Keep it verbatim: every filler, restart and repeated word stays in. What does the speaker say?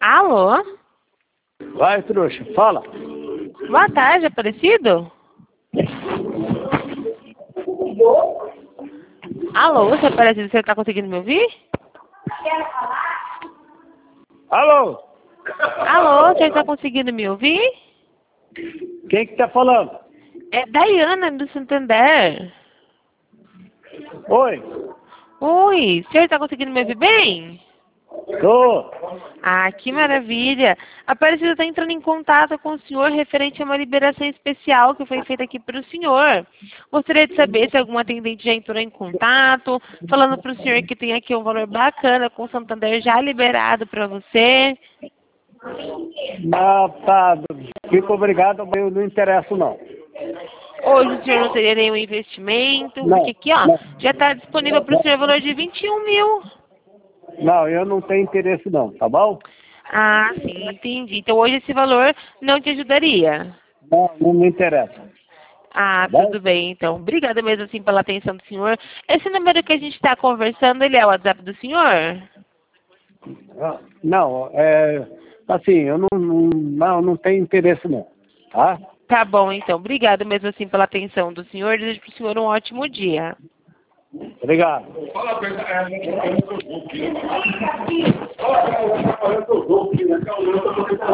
Alô? Vai, trouxa, fala. Boa tarde, Aparecido? Alô, seu Aparecido, você tá conseguindo me ouvir? Alô? Alô, você tá conseguindo me ouvir? Quem que tá falando? É Daiana, do Santander. Oi? Oi, o senhor tá conseguindo me ouvir bem? Tô. Ah, que maravilha! A Aparecida está entrando em contato com o senhor referente a uma liberação especial que foi feita aqui para o senhor. Gostaria de saber se algum atendente já entrou em contato, falando para o senhor que tem aqui um valor bacana com o Santander já liberado para você. Não, tá. Fico obrigado, mas eu não interesso, não. Hoje o senhor não teria nenhum investimento, porque Não, aqui, ó, não, já está disponível para o senhor o valor de vinte e um mil. não, eu não tenho interesse, não, tá bom? Ah, sim, entendi. Então hoje esse valor não te ajudaria. Não, não me interessa, Ah, tá bom? tudo bem, então. Obrigada mesmo, assim, pela atenção do senhor. Esse número que a gente está conversando, ele é o WhatsApp do senhor? Ah, não, é, assim, eu não, não, não, não tenho interesse, não, tá? Tá bom, então. Obrigada mesmo, assim, pela atenção do senhor. Desejo para o senhor um ótimo dia. Obrigado. Fala a verdade. É, eu tô louco. Fala a verdade, eu tô louco.